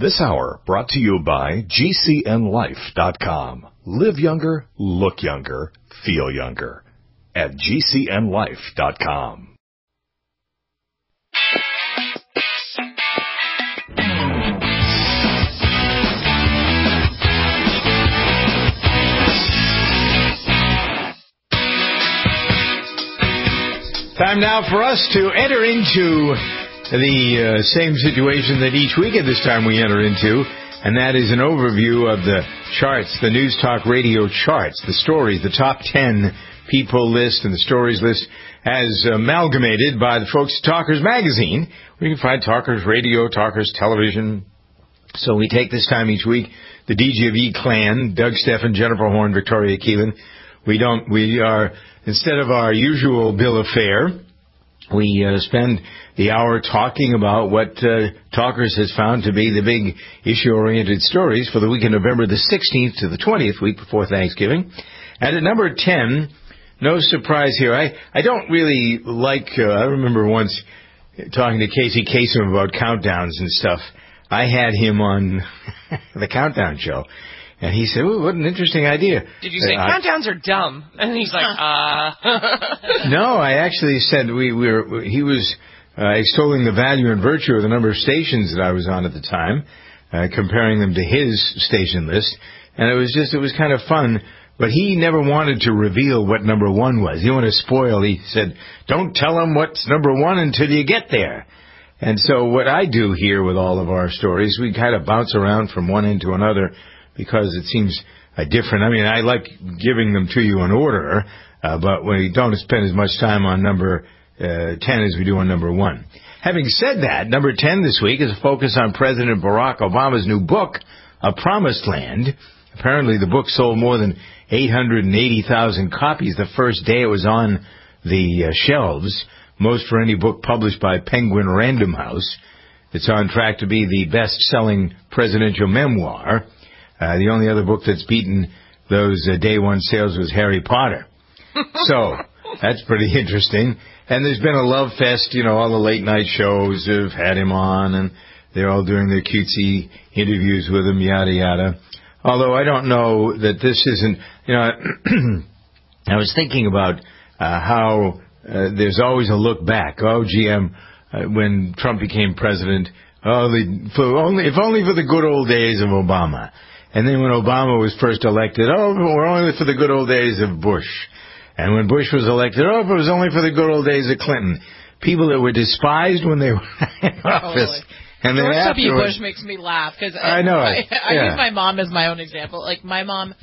This hour brought to you by GCNLife.com. Live younger, look younger, feel younger. At GCNLife.com. Time now for us to enter into the same situation that each week at this time we enter into, and that is an overview of the charts, the News Talk Radio charts, the stories, the top 10 people list and the stories list as amalgamated by the folks at Talkers Magazine. We can find Talkers Radio, Talkers Television. So we take this time each week, the DGV clan, Doug Steffen, Jennifer Horn, Victoria Keelan. We are, instead of our usual bill of fare, we spend the hour talking about what Talkers has found to be the big issue-oriented stories for the week of November the 16th to the 20th, week before Thanksgiving. And at number 10, no surprise here, I don't really like, I remember once talking to Casey Kasem about countdowns and stuff. I had him on the Countdown Show. And he said, "Ooh, what an interesting idea." Did you say countdowns are dumb? And he's like, No, I actually said he was extolling the value and virtue of the number of stations that I was on at the time, comparing them to his station list. And it was kind of fun. But he never wanted to reveal what number one was. He didn't want to spoil. He said, "Don't tell them what's number one until you get there." And so what I do here with all of our stories, we kind of bounce around from one end to another, because it seems different. I mean, I like giving them to you in order, but we don't spend as much time on number 10 as we do on number 1. Having said that, number 10 this week is a focus on President Barack Obama's new book, A Promised Land. Apparently the book sold more than 880,000 copies the first day it was on the shelves, most for any book published by Penguin Random House. It's on track to be the best-selling presidential memoir. The only other book that's beaten those day one sales was Harry Potter. So that's pretty interesting. And there's been a love fest. All the late night shows have had him on, and they're all doing their cutesy interviews with him, yada, yada. Although I don't know that this isn't, I was thinking about how there's always a look back. Oh, GM, when Trump became president, if only for the good old days of Obama. And then when Obama was first elected, we're only for the good old days of Bush. And when Bush was elected, it was only for the good old days of Clinton. People that were despised when they were in office. And then George W. afterwards, Bush makes me laugh, because I know. I use my mom as my own example. Like, my mom,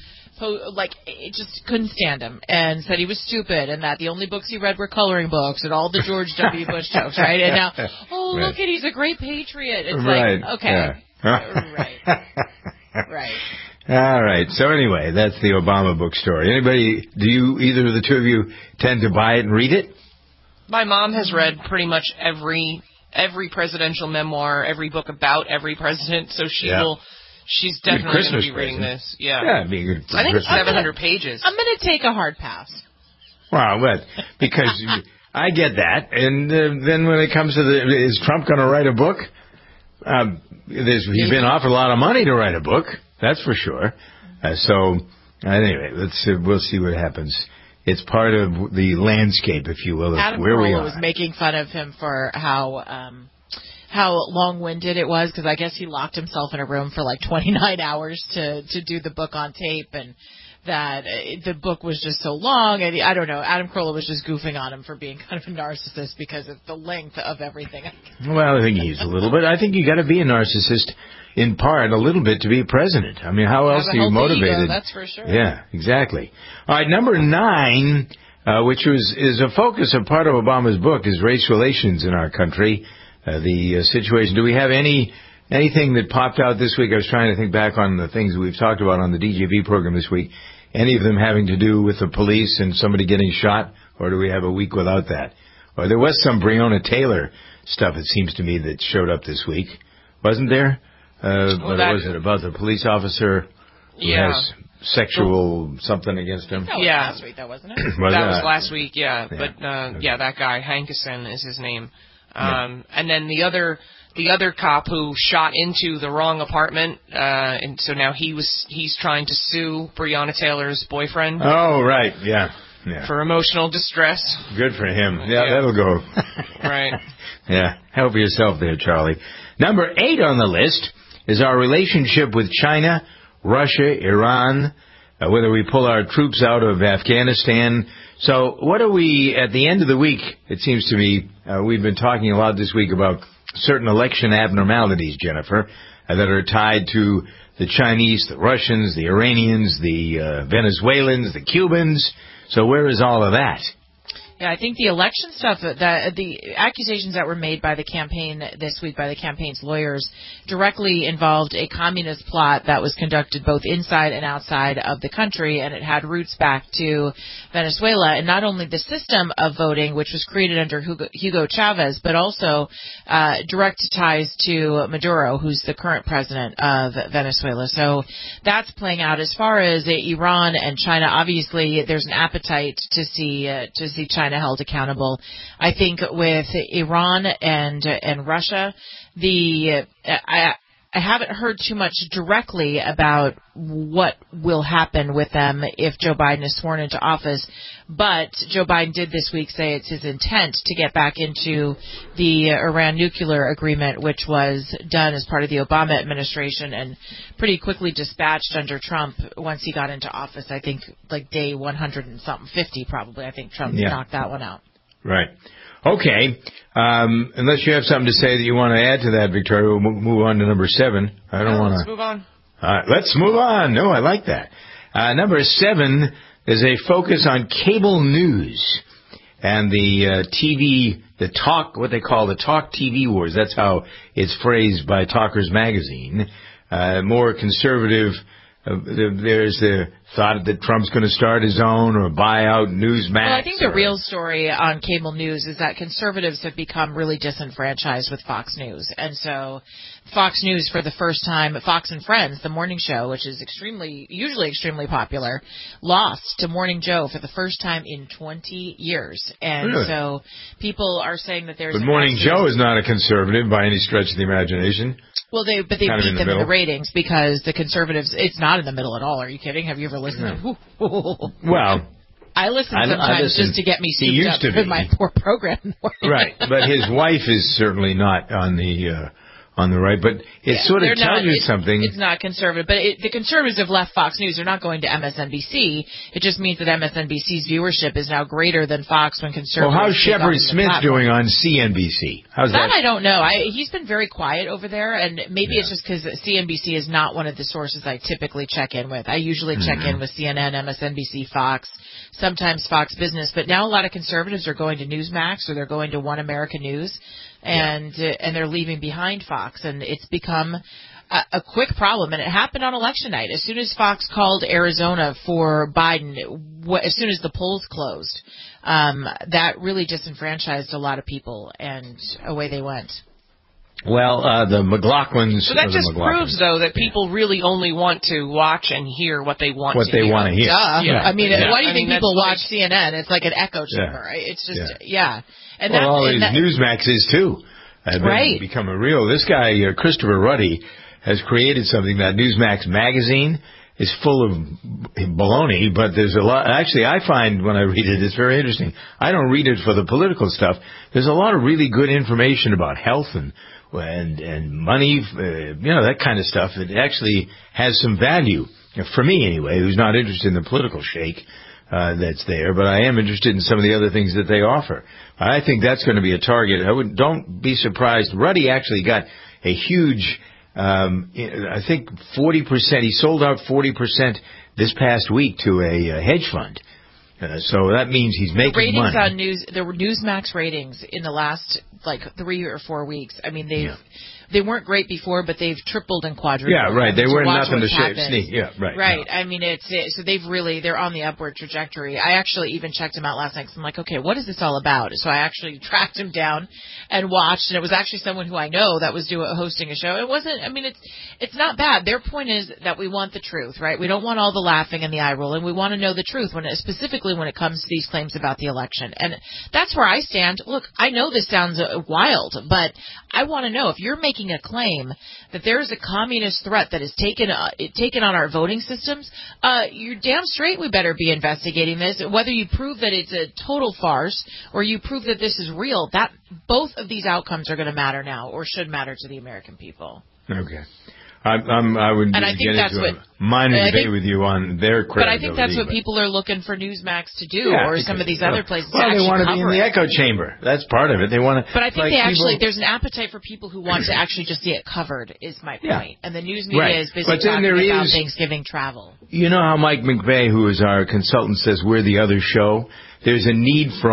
just couldn't stand him and said he was stupid and that the only books he read were coloring books and all the George W. Bush jokes, right? And now, look at, he's a great patriot. It's right. like, okay. Yeah. Right. Right. All right. So anyway, that's the Obama book story. Either of the two of you tend to buy it and read it? my mom has read pretty much every presidential memoir, every book about every president, so she's definitely going to be reading this. Yeah. Yeah, it'd be a good I think it's 700 pages. I'm going to take a hard pass. Well, because I get that. And then when it comes to is Trump going to write a book? He's been offered a lot of money to write a book, that's for sure. So anyway, we'll see what happens. It's part of the landscape, if you will, of Adam where we Carolla are. was making fun of him for how long-winded it was, because I guess he locked himself in a room for like 29 hours to do the book on tape, and that the book was just so long, and I don't know, Adam Carolla was just goofing on him for being kind of a narcissist because of the length of everything. Well, I think he's a little bit. I think you got to be a narcissist in part a little bit to be president. I mean, how else are you motivated? Ego, that's for sure. Yeah, exactly. All right, number 9, which is a focus of part of Obama's book, is race relations in our country. The situation. Do we have anything that popped out this week? I was trying to think back on the things we've talked about on the DJV program this week. Any of them having to do with the police and somebody getting shot, or do we have a week without that? Or there was some Breonna Taylor stuff, it seems to me, that showed up this week. Wasn't there? Was it about the police officer who has sexual something against him? That was last week, though, wasn't it? That was last week, yeah. But, that guy, Hankerson is his name. And then the the other cop who shot into the wrong apartment, and so now he's trying to sue Breonna Taylor's boyfriend. Oh, right, yeah. For emotional distress. Good for him. Yeah. That'll go. Right. Yeah, help yourself there, Charlie. Number 8 on the list is our relationship with China, Russia, Iran, whether we pull our troops out of Afghanistan. So what are we, at the end of the week, it seems to me, we've been talking a lot this week about certain election abnormalities, Jennifer, that are tied to the Chinese, the Russians, the Iranians, the Venezuelans, the Cubans. So where is all of that? Yeah, I think the election stuff, the accusations that were made by the campaign this week by the campaign's lawyers directly involved a communist plot that was conducted both inside and outside of the country, and it had roots back to Venezuela, and not only the system of voting, which was created under Hugo Chavez, but also direct ties to Maduro, who's the current president of Venezuela. So that's playing out. As far as Iran and China, obviously there's an appetite to see China held accountable. I think with Iran and Russia, I haven't heard too much directly about what will happen with them if Joe Biden is sworn into office, but Joe Biden did this week say it's his intent to get back into the Iran nuclear agreement, which was done as part of the Obama administration and pretty quickly dispatched under Trump once he got into office. I think like day 100 and something, 50 probably. I think Trump knocked that one out. Right. Okay. Unless you have something to say that you want to add to that, Victoria, we'll move on to number 7. I don't want to. Let's move on. Let's move on. No, I like that. Number 7 is a focus on cable news and the TV, what they call the talk TV wars. That's how it's phrased by Talkers Magazine. More conservative. There's the thought that Trump's going to start his own or buy out Newsmax. Well, I think the real story on cable news is that conservatives have become really disenfranchised with Fox News. And so Fox News, for the first time, Fox and Friends, the morning show, which is usually extremely popular, lost to Morning Joe for the first time in 20 years. And really? So people are saying that there's... But Morning Joe is not a conservative by any stretch of the imagination. Well, they beat them in the ratings because the conservatives, it's not in the middle at all. Are you kidding? Have you ever listened? No. Well, I listen sometimes just to get me souped up with my poor program. Right, but his wife is certainly not on the right, but it sort of tells you something. It's not conservative, but the conservatives have left Fox News. They're not going to MSNBC. It just means that MSNBC's viewership is now greater than Fox when conservatives. Well, how's Shepard Smith doing on CNBC? How's that? I don't know. He's been very quiet over there, and maybe it's just because CNBC is not one of the sources I typically check in with. I usually check in with CNN, MSNBC, Fox, sometimes Fox Business, but now a lot of conservatives are going to Newsmax or they're going to One America News. And they're leaving behind Fox, and it's become a quick problem. And it happened on election night. As soon as Fox called Arizona for Biden, as soon as the polls closed, that really disenfranchised a lot of people, and away they went. Well, the McLaughlins... So that just proves, though, that people really only want to watch and hear what they want to hear. What they want to hear. Yeah. I mean, why do you think people watch CNN? It's like an echo chamber, right? It's just, And well, all these Newsmaxes, too. Right. Become a real... This guy, Christopher Ruddy, has created something, that Newsmax magazine is full of baloney, but there's a lot... Actually, I find when I read it, it's very interesting. I don't read it for the political stuff. There's a lot of really good information about health and money, that kind of stuff. It actually has some value, for me anyway, who's not interested in the political shake that's there, but I am interested in some of the other things that they offer. I think that's going to be a target. Don't be surprised. Ruddy actually got a huge, I think 40%, he sold out 40% this past week to a hedge fund. So that means he's making money. There were Newsmax ratings in the last 3 or 4 weeks. I mean, they weren't great before, but they've tripled and quadrupled. Yeah, right. They were nothing to sneak. Yeah, right. Right. No. I mean, so they're on the upward trajectory. I actually even checked them out last night because I'm like, okay, what is this all about? So I actually tracked him down and watched, and it was actually someone who I know that was hosting a show. It wasn't. I mean, it's not bad. Their point is that we want the truth, right? We don't want all the laughing and the eye rolling. We want to know the truth specifically when it comes to these claims about the election, and that's where I stand. Look, I know this sounds wild, but I want to know if you're making making a claim that there is a communist threat that is taken on our voting systems, you're damn straight we better be investigating this. Whether you prove that it's a total farce or you prove that this is real, that both of these outcomes are going to matter now, or should matter to the American people. Okay. I would get into a minor debate with you on their credibility. But I think that's what people are looking for Newsmax to do, or some of these other places. Well, they want to be in the echo chamber. That's part of it. They want to. But I think there's an appetite for people who want to actually just see it covered. Is my point. And the news media is busy talking about Thanksgiving travel. You know how Mike McVeigh, who is our consultant, says we're the other show. There's a need for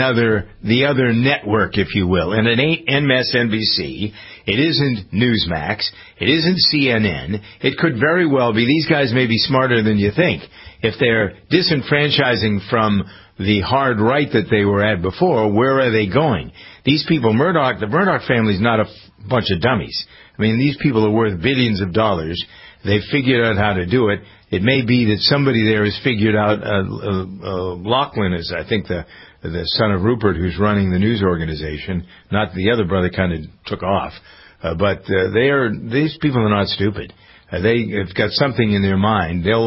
the other network, if you will. And it ain't MSNBC. It isn't Newsmax. It isn't CNN. It could very well be. These guys may be smarter than you think. If they're disenfranchising from the hard right that they were at before, where are they going? These people, the Murdoch family's not a bunch of dummies. I mean, these people are worth billions of dollars. They've figured out how to do it. It may be that somebody there has figured out, Lachlan is, I think, the son of Rupert, who's running the news organization. Not the other brother kind of took off. But these people are not stupid. They've got something in their mind. They'll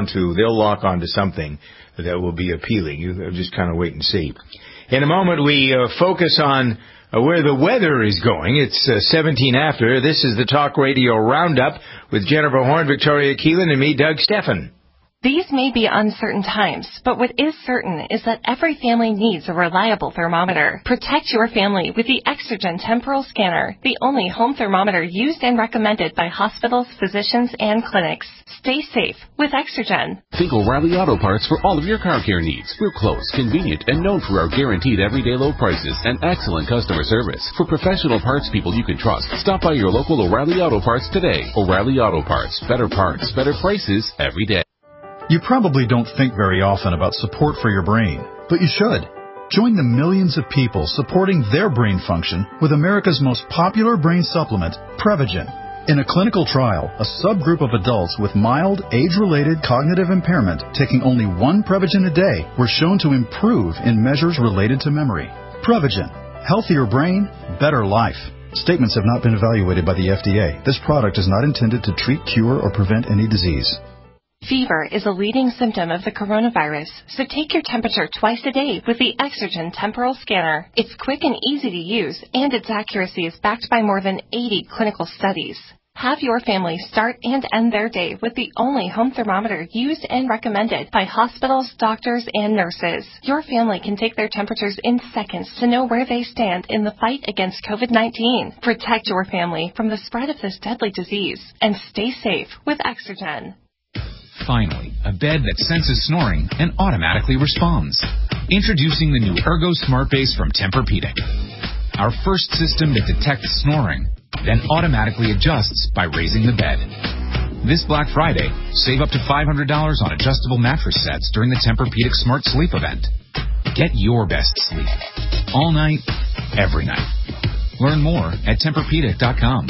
lock on to something that will be appealing. You just kind of wait and see. In a moment, we focus on where the weather is going. It's 17 after. This is the Talk Radio Roundup with Jennifer Horn, Victoria Keelan, and me, Doug Steffen. These may be uncertain times, but what is certain is that every family needs a reliable thermometer. Protect your family with the Exergen Temporal Scanner, the only home thermometer used and recommended by hospitals, physicians, and clinics. Stay safe with Exergen. Think O'Reilly Auto Parts for all of your car care needs. We're close, convenient, and known for our guaranteed everyday low prices and excellent customer service. For professional parts people you can trust, stop by your local O'Reilly Auto Parts today. O'Reilly Auto Parts. Better parts, better prices every day. You probably don't think very often about support for your brain, but you should. Join the millions of people supporting their brain function with America's most popular brain supplement, Prevagen. In a clinical trial, a subgroup of adults with mild, age-related cognitive impairment taking only one Prevagen a day were shown to improve in measures related to memory. Prevagen. Healthier brain, better life. Statements have not been evaluated by the FDA. This product is not intended to treat, cure, or prevent any disease. Fever is a leading symptom of the coronavirus, so take your temperature twice a day with the Exergen Temporal Scanner. It's quick and easy to use, and its accuracy is backed by more than 80 clinical studies. Have your family start and end their day with the only home thermometer used and recommended by hospitals, doctors, and nurses. Your family can take their temperatures in seconds to know where they stand in the fight against COVID-19. Protect your family from the spread of this deadly disease, and stay safe with Exergen. Finally, a bed that senses snoring and automatically responds. Introducing the new Ergo Smart Base from Tempur-Pedic. Our first system that detects snoring, then automatically adjusts by raising the bed. This Black Friday, save up to $500 on adjustable mattress sets during the Tempur-Pedic Smart Sleep event. Get your best sleep. All night, every night. Learn more at TempurPedic.com.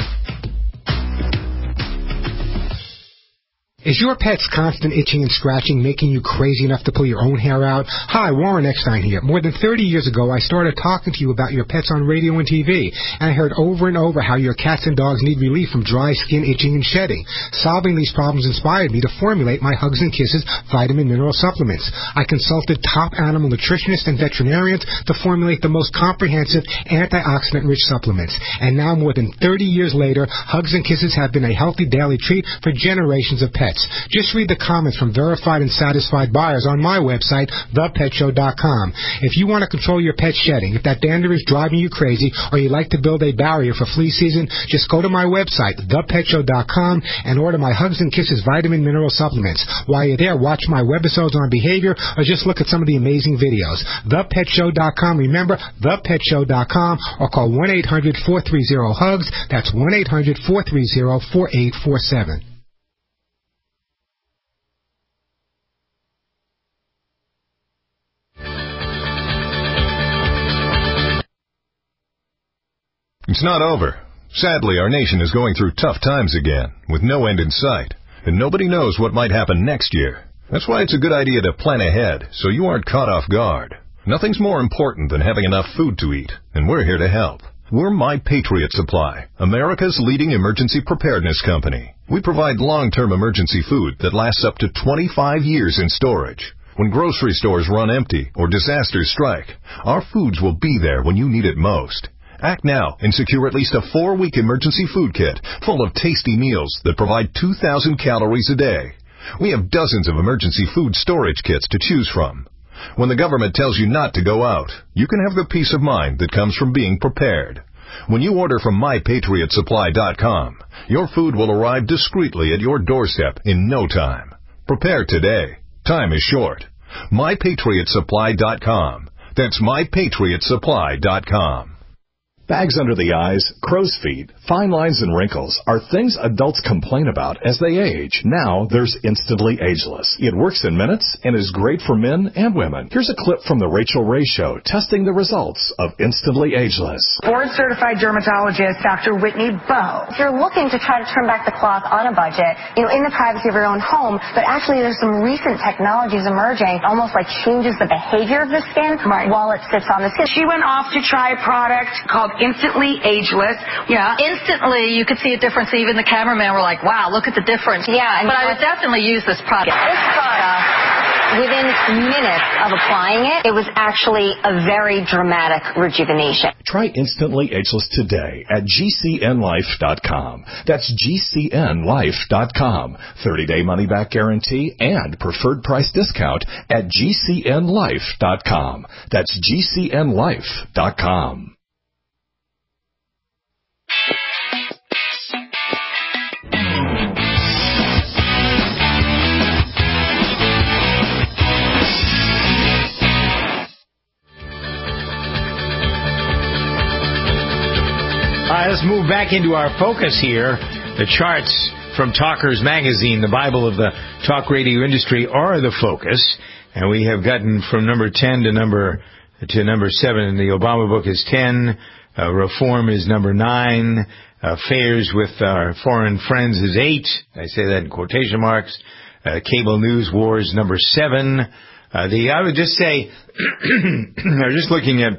Is your pet's constant itching and scratching making you crazy enough to pull your own hair out? Hi, Warren Eckstein here. More than 30 years ago, I started talking to you about your pets on radio and TV, and I heard over and over how your cats and dogs need relief from dry skin, itching, and shedding. Solving these problems inspired me to formulate my Hugs and Kisses vitamin mineral supplements. I consulted top animal nutritionists and veterinarians to formulate the most comprehensive antioxidant-rich supplements. And now, more than 30 years later, Hugs and Kisses have been a healthy daily treat for generations of pets. Just read the comments from verified and satisfied buyers on my website, thepetshow.com. If you want to control your pet's shedding, if that dander is driving you crazy, or you like to build a barrier for flea season, just go to my website, thepetshow.com, and order my Hugs and Kisses vitamin mineral supplements. While you're there, watch my webisodes on behavior, or just look at some of the amazing videos. Thepetshow.com. Remember, thepetshow.com, or call 1-800-430-HUGS. That's 1-800-430-4847. It's not over. Sadly, our nation is going through tough times again, with no end in sight, and nobody knows what might happen next year. That's why it's a good idea to plan ahead, so you aren't caught off guard. Nothing's more important than having enough food to eat, and we're here to help. We're My Patriot Supply, America's leading emergency preparedness company. We provide long-term emergency food that lasts up to 25 years in storage. When grocery stores run empty or disasters strike, our foods will be there when you need it most. Act now and secure at least a 4-week emergency food kit full of tasty meals that provide 2,000 calories a day. We have dozens of emergency food storage kits to choose from. When the government tells you not to go out, you can have the peace of mind that comes from being prepared. When you order from MyPatriotSupply.com, your food will arrive discreetly at your doorstep in no time. Prepare today. Time is short. MyPatriotSupply.com. That's MyPatriotSupply.com. Bags under the eyes, crow's feet, fine lines, and wrinkles are things adults complain about as they age. Now there's Instantly Ageless. It works in minutes and is great for men and women. Here's a clip from The Rachel Ray Show testing the results of Instantly Ageless. Board-certified dermatologist Dr. Whitney Bowe. If you're looking to try to turn back the clock on a budget, in the privacy of your own home, but actually there's some recent technologies emerging, almost like changes the behavior of the skin while it sits on the skin. She went off to try a product called Instantly Ageless. Yeah, instantly you could see a difference. Even the cameraman were like, wow, look at the difference. Yeah. But I would definitely use this product. This product, within minutes of applying it, it was actually a very dramatic rejuvenation. Try Instantly Ageless today at GCNLife.com. That's GCNLife.com. 30-day money-back guarantee and preferred price discount at GCNLife.com. That's GCNLife.com. All right, let's move back into our focus here. The charts from Talkers Magazine, the Bible of the talk radio industry, are the focus. And we have gotten from number 10 to number 7. The Obama book is 10. Reform is number 9. Affairs with our foreign friends is 8. I say that in quotation marks. Cable news wars number 7. I would just say, I was just looking at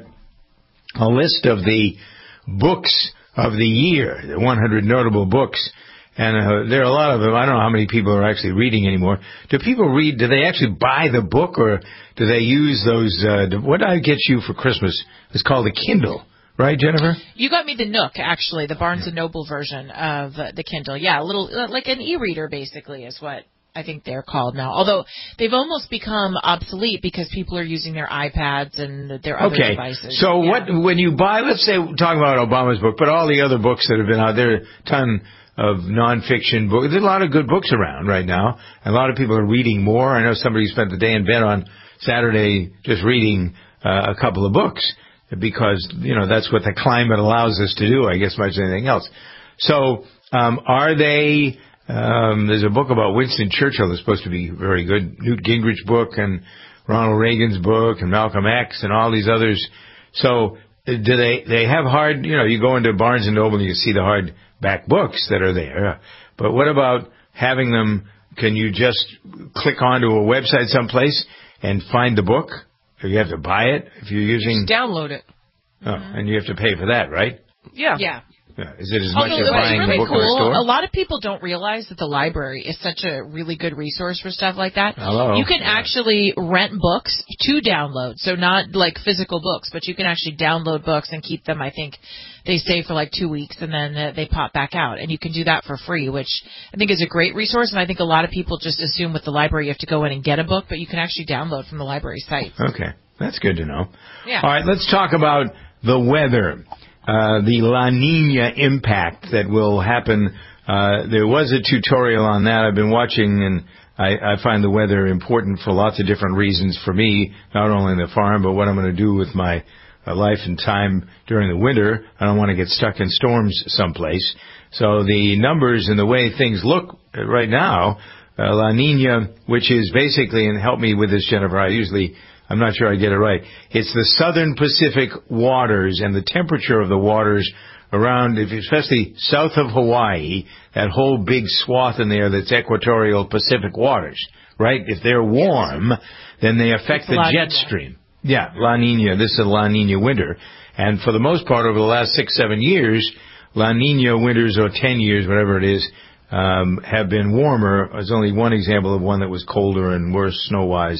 a list of the books of the year, the 100 notable books, and there are a lot of them. I don't know how many people are actually reading anymore. Do people read? Do they actually buy the book, or do they use those? What did I get you for Christmas? It's called a Kindle, right, Jennifer? You got me the Nook, actually, the Barnes & Noble version of the Kindle. Yeah, a little like an e-reader, basically, is what I think they're called now. Although they've almost become obsolete because people are using their iPads and their other devices. So when you buy, let's say, we're talking about Obama's book, but all the other books that have been out there, a ton of nonfiction books. There's a lot of good books around right now. And a lot of people are reading more. I know somebody spent the day in bed on Saturday just reading a couple of books because, that's what the climate allows us to do, I guess, much as anything else. So are they... there's a book about Winston Churchill that's supposed to be very good. Newt Gingrich book and Ronald Reagan's book and Malcolm X and all these others. So do they have hard, you go into Barnes & Noble and you see the hardback books that are there. But what about having them, can you just click onto a website someplace and find the book? Or you have to buy it if you're using... Just download it. Oh, and you have to pay for that, right? Yeah. Yeah. Yeah. Is it as much as buying really a book cool. in a store? A lot of people don't realize that the library is such a really good resource for stuff like that. Hello. You can actually rent books to download, so not like physical books, but you can actually download books and keep them, I think, they stay for like 2 weeks and then they pop back out. And you can do that for free, which I think is a great resource. And I think a lot of people just assume with the library you have to go in and get a book, but you can actually download from the library site. Okay. That's good to know. Yeah. All right, let's talk about the weather. The La Nina impact that will happen. There was a tutorial on that I've been watching, and I find the weather important for lots of different reasons for me, not only in the farm, but what I'm going to do with my life and time during the winter. I don't want to get stuck in storms someplace. So the numbers and the way things look right now, La Nina, which is basically, and help me with this, Jennifer, I'm not sure I get it right. It's the southern Pacific waters and the temperature of the waters around, especially south of Hawaii, that whole big swath in there that's equatorial Pacific waters, right? If they're warm, then they affect the jet stream. Yeah, La Nina. This is a La Nina winter. And for the most part, over the last 6-7 years, La Nina winters, or 10 years, whatever it is, have been warmer. There's only one example of one that was colder and worse snow-wise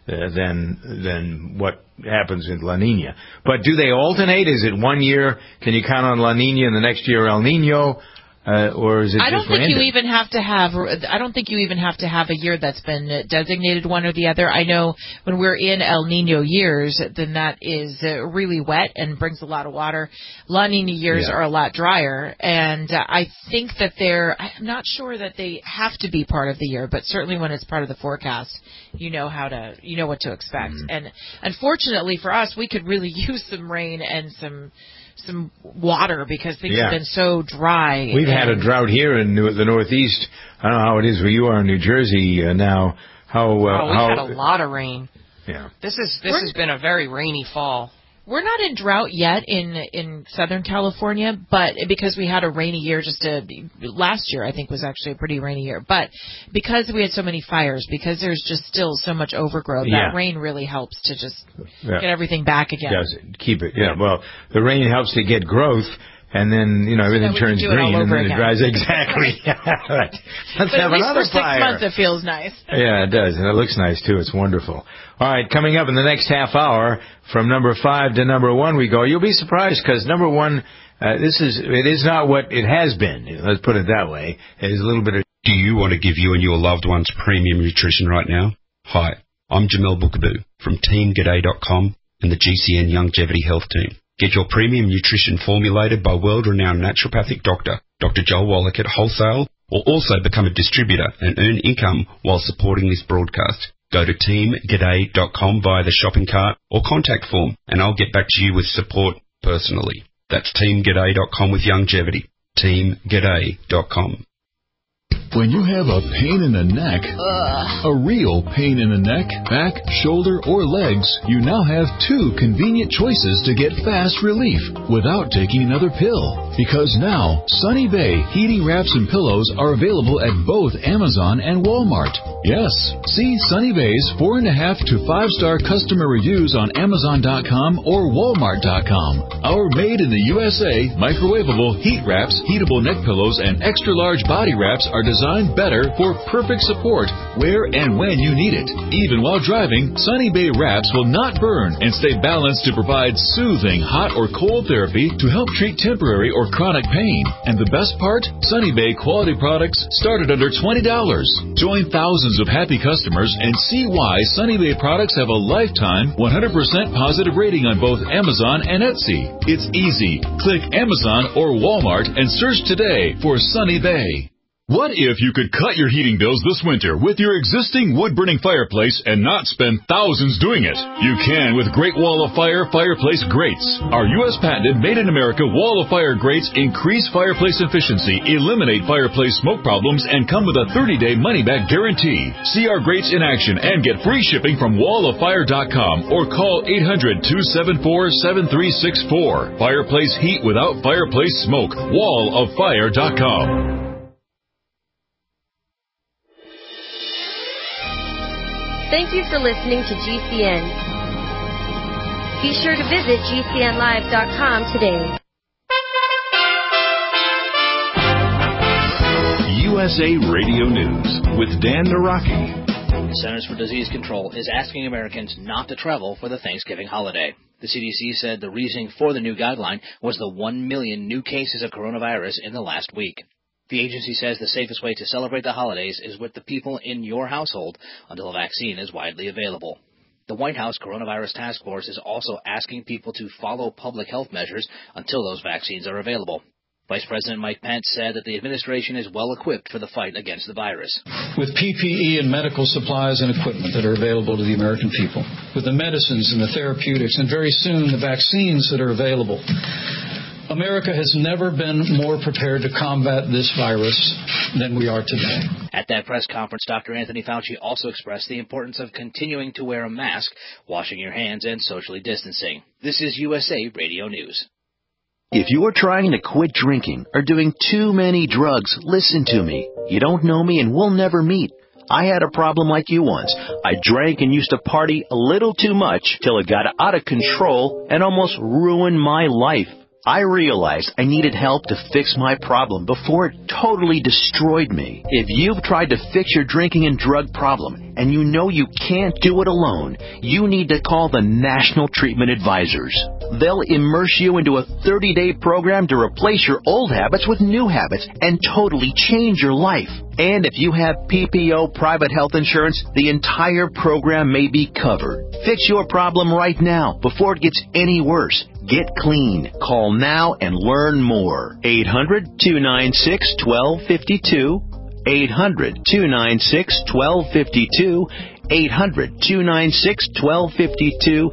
than what happens in La Nina. But do they alternate? Is it 1 year, can you count on La Nina, and the next year El Nino? Or is it I don't just think random? you even have to have. I don't think you even have to have a year that's been designated one or the other. I know when we're in El Nino years, then that is really wet and brings a lot of water. La Nina years are a lot drier, and I think that I'm not sure that they have to be part of the year, but certainly when it's part of the forecast, you know what to expect. Mm-hmm. And unfortunately for us, we could really use some rain and some water because things have been so dry. We've had a drought here in the Northeast. I don't know how it is where you are in New Jersey now. We've had a lot of rain. Yeah. This has been a very rainy fall. We're not in drought yet in Southern California, but because we had a rainy year last year, I think was actually a pretty rainy year. But because we had so many fires, because there's just still so much overgrowth, that rain really helps to just get everything back again. Does keep it? Yeah. Well, the rain helps to get growth. And then, everything turns green and then it dries. Exactly. Let's have another fire. For 6 months it feels nice. Yeah, it does. And it looks nice, too. It's wonderful. All right, coming up in the next half hour, from number 5 to number 1 we go. You'll be surprised because number 1, it is not what it has been. Let's put it that way. It is a little bit of... Do you want to give you and your loved ones premium nutrition right now? Hi, I'm Jamel Bookaboo from TeamGaday.com and the GCN Longevity Health Team. Get your premium nutrition formulated by world-renowned naturopathic doctor, Dr. Joel Wallach at Wholesale, or also become a distributor and earn income while supporting this broadcast. Go to teamgaday.com via the shopping cart or contact form, and I'll get back to you with support personally. That's teamgaday.com with longevity. teamgaday.com. When you have a pain in the neck, a real pain in the neck, back, shoulder, or legs, you now have 2 convenient choices to get fast relief without taking another pill. Because now, Sunny Bay heating wraps and pillows are available at both Amazon and Walmart. Yes, see Sunny Bay's 4.5 to 5-star customer reviews on Amazon.com or Walmart.com. Our made in the USA microwavable heat wraps, heatable neck pillows, and extra large body wraps are designed better for perfect support where and when you need it. Even while driving, Sunny Bay wraps will not burn and stay balanced to provide soothing hot or cold therapy to help treat temporary or chronic pain. And the best part? Sunny Bay quality products start at under $20. Join thousands of happy customers and see why Sunny Bay products have a lifetime 100% positive rating on both Amazon and Etsy. It's easy. Click Amazon or Walmart and search today for Sunny Bay. What if you could cut your heating bills this winter with your existing wood-burning fireplace and not spend thousands doing it? You can with Great Wall of Fire fireplace grates. Our U.S. patented made-in-America Wall of Fire grates increase fireplace efficiency, eliminate fireplace smoke problems, and come with a 30-day money-back guarantee. See our grates in action and get free shipping from walloffire.com or call 800-274-7364. Fireplace heat without fireplace smoke. walloffire.com. Thank you for listening to GCN. Be sure to visit GCNlive.com today. USA Radio News with Dan Naraki. The Centers for Disease Control is asking Americans not to travel for the Thanksgiving holiday. The CDC said the reasoning for the new guideline was the 1 million new cases of coronavirus in the last week. The agency says the safest way to celebrate the holidays is with the people in your household until a vaccine is widely available. The White House Coronavirus Task Force is also asking people to follow public health measures until those vaccines are available. Vice President Mike Pence said that the administration is well equipped for the fight against the virus. With PPE and medical supplies and equipment that are available to the American people, with the medicines and the therapeutics, and very soon the vaccines that are available, America has never been more prepared to combat this virus than we are today. At that press conference, Dr. Anthony Fauci also expressed the importance of continuing to wear a mask, washing your hands, and socially distancing. This is USA Radio News. If you're trying to quit drinking or doing too many drugs, listen to me. You don't know me and we'll never meet. I had a problem like you once. I drank and used to party a little too much till it got out of control and almost ruined my life. I realized I needed help to fix my problem before it totally destroyed me. If you've tried to fix your drinking and drug problem and you know you can't do it alone, you need to call the National Treatment Advisors. They'll immerse you into a 30-day program to replace your old habits with new habits and totally change your life. And if you have PPO private health insurance, the entire program may be covered. Fix your problem right now before it gets any worse. Get clean. Call now and learn more. 800-296-1252. 800-296-1252. 800-296-1252.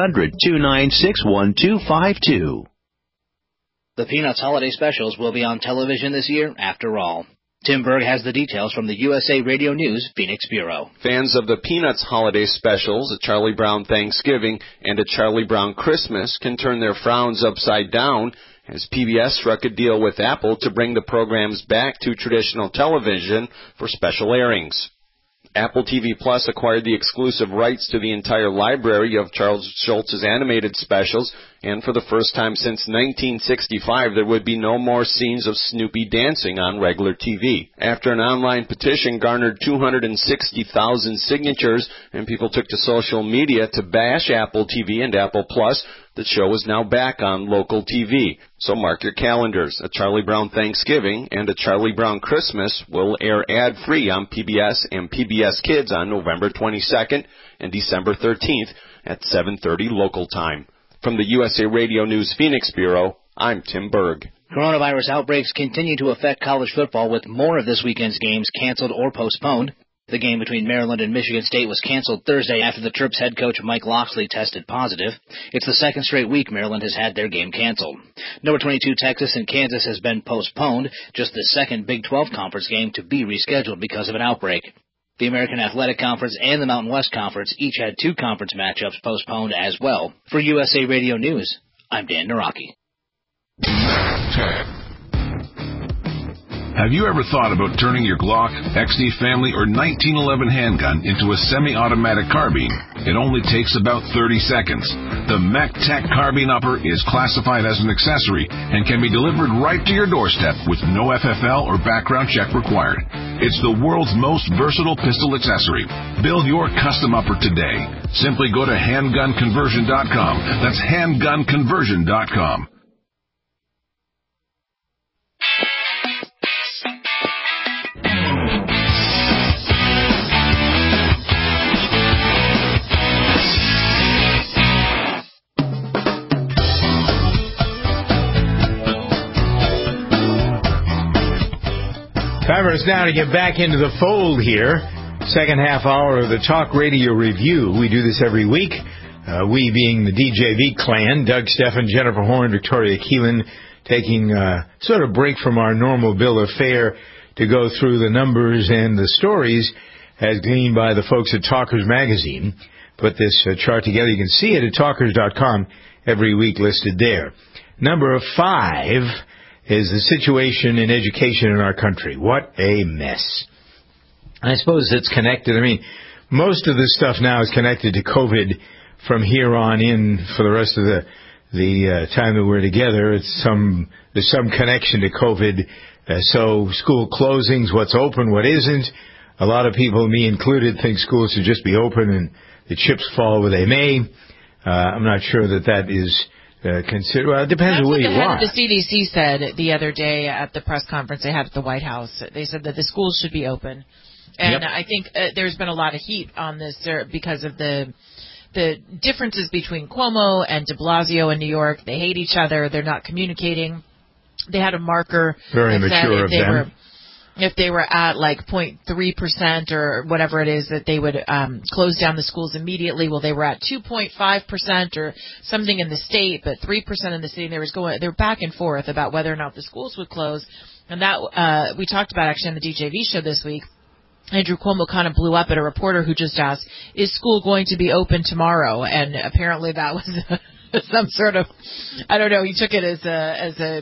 800-296-1252. The Peanuts holiday specials will be on television this year after all. Tim Berg has the details from the USA Radio News Phoenix Bureau. Fans of the Peanuts holiday specials, A Charlie Brown Thanksgiving and A Charlie Brown Christmas, can turn their frowns upside down as PBS struck a deal with Apple to bring the programs back to traditional television for special airings. Apple TV Plus acquired the exclusive rights to the entire library of Charles Schulz's animated specials, and for the first time since 1965, there would be no more scenes of Snoopy dancing on regular TV. After an online petition garnered 260,000 signatures, and people took to social media to bash Apple TV and Apple Plus, the show is now back on local TV. So mark your calendars. A Charlie Brown Thanksgiving and A Charlie Brown Christmas will air ad-free on PBS and PBS Kids on November 22nd and December 13th at 7:30 local time. From the USA Radio News Phoenix Bureau, I'm Tim Berg. Coronavirus outbreaks continue to affect college football with more of this weekend's games canceled or postponed. The game between Maryland and Michigan State was canceled Thursday after the Terps head coach Mike Locksley tested positive. It's the second straight week Maryland has had their game canceled. Number 22 Texas and Kansas has been postponed, just the second Big 12 Conference game to be rescheduled because of an outbreak. The American Athletic Conference and the Mountain West Conference each had two conference matchups postponed as well. For USA Radio News, I'm Dan Naraki. Have you ever thought about turning your Glock, XD Family, or 1911 handgun into a semi-automatic carbine? It only takes about 30 seconds. The MacTac Carbine Upper is classified as an accessory and can be delivered right to your doorstep with no FFL or background check required. It's the world's most versatile pistol accessory. Build your custom upper today. Simply go to handgunconversion.com. That's handgunconversion.com. Time for us now to get back into the fold here. Second half hour of the Talk Radio Review. We do this every week. We being the DJV clan, Doug Steffen, Jennifer Horn, Victoria Keelan, taking sort of break from our normal bill of fare to go through the numbers and the stories as gleaned by the folks at Talkers Magazine. Put this chart together. You can see it at talkers.com every week listed there. Number 5 is the situation in education in our country. What a mess. I suppose it's connected. I mean, most of this stuff now is connected to COVID from here on in for the rest of the time that we're together. There's some connection to COVID. So school closings, what's open, what isn't. A lot of people, me included, think schools should just be open and the chips fall where they may. I'm not sure that is consider. Well, it depends on where you are. The CDC said the other day at the press conference they had at the White House. They said that the schools should be open, and I think there's been a lot of heat on this because of the differences between Cuomo and De Blasio in New York. They hate each other. They're not communicating. They had a marker very mature of them. If they were at like 0.3% or whatever it is, that they would close down the schools immediately. Well, they were at 2.5% or something in the state, but 3% in the city. They were back and forth about whether or not the schools would close. And that we talked about actually on the DJV show this week. Andrew Cuomo kind of blew up at a reporter who just asked, "Is school going to be open tomorrow?" And apparently that was some sort of, I don't know. He took it as a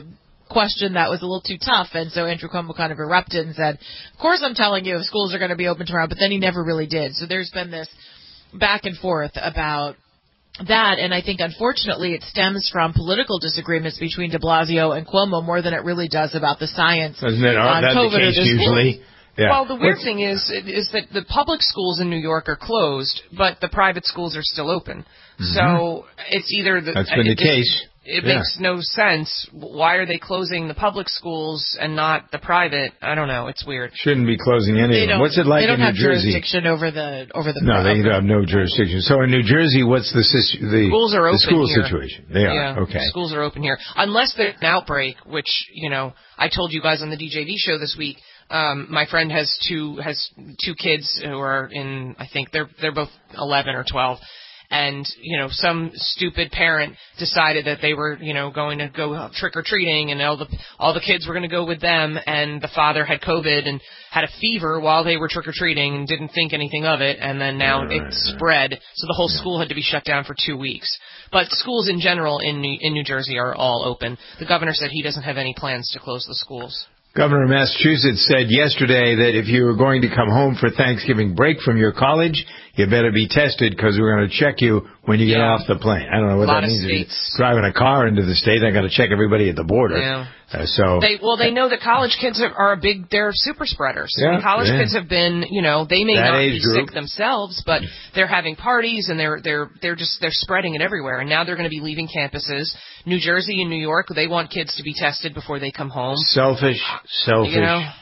question that was a little too tough, and so Andrew Cuomo kind of erupted and said, of course I'm telling you if schools are going to be open tomorrow, but then he never really did. So there's been this back and forth about that, and I think unfortunately it stems from political disagreements between de Blasio and Cuomo more than it really does about the science on COVID. The case usually? Yeah. Well, the weird thing is that the public schools in New York are closed, but the private schools are still open. Mm-hmm. So it's either that's been the case. It makes no sense. Why are they closing the public schools and not the private? I don't know. It's weird. Shouldn't be closing any of them. What's it like in New Jersey? They don't have jurisdiction over the. No, they have no jurisdiction. So in New Jersey, what's the schools are open the school here. Situation? They are okay. Schools are open here unless there's an outbreak, which I told you guys on the DJV show this week. My friend has two kids who are in. I think they're both 11 or 12. And, some stupid parent decided that they were, going to go trick-or-treating and all the kids were going to go with them, and the father had COVID and had a fever while they were trick-or-treating and didn't think anything of it, and then now it spread, so the whole school had to be shut down for 2 weeks. But schools in general in New Jersey are all open. The governor said he doesn't have any plans to close the schools. Governor of Massachusetts said yesterday that if you were going to come home for Thanksgiving break from your college, you better be tested because we're going to check you when you get off the plane. I don't know what that means. If you're driving a car into the state, I got to check everybody at the border. Yeah. They know that college kids they're super spreaders. Yeah, college kids have been, they may that not be group. sick themselves, but they're having parties and they're spreading it everywhere. And now they're going to be leaving campuses. New Jersey and New York, they want kids to be tested before they come home. Selfish. Selfish.